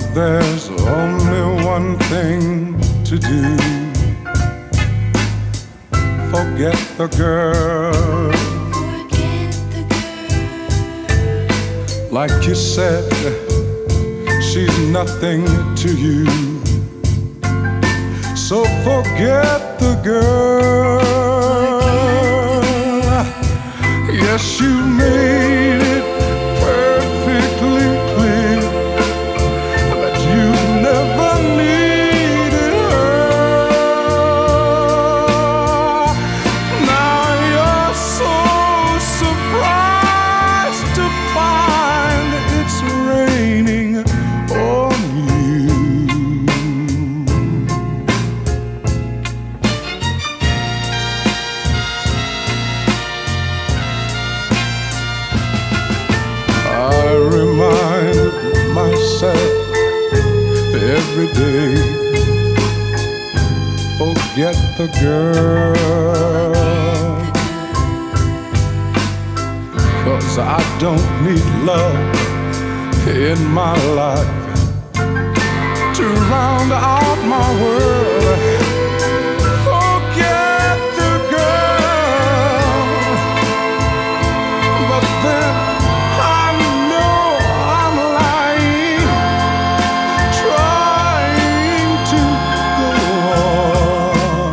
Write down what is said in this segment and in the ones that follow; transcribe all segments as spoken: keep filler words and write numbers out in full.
there's only one thing to do. Forget the girl. Forget the girl. Like you said, she's nothing to you. So forget the girl. Yes, you made it perfectly clear that you never needed her. Now you're so surprised to find it's raining on you. I remind myself every day, forget the girl, 'cause I don't need love in my life to round out my world. Forget the girl, but then I know I'm lying, trying to go on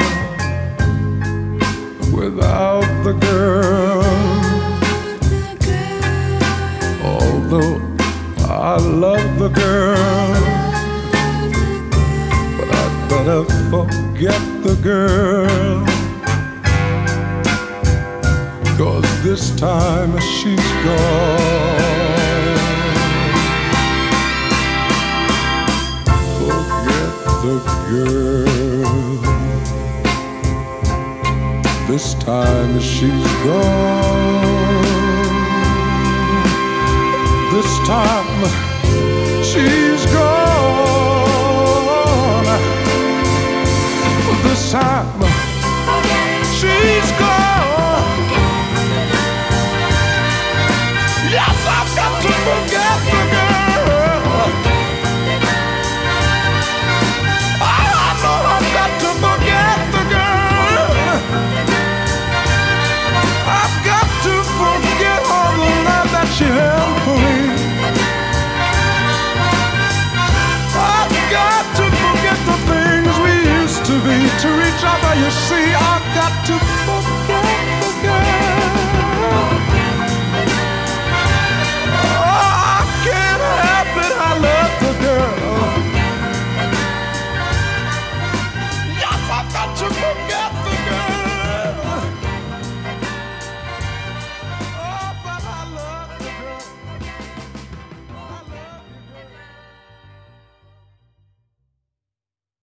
without the girl. Although I love the girl, but I better forget the girl, 'cause this time she's gone. Forget the girl, this time she's gone. This time she's gone. This time she's gone. Yes, I've got to forget the girl. I know I've got to forget the girl. I've got to forget all the love that she held for me. I've got to forget the things we used to be to each other. You see, I've got to forget.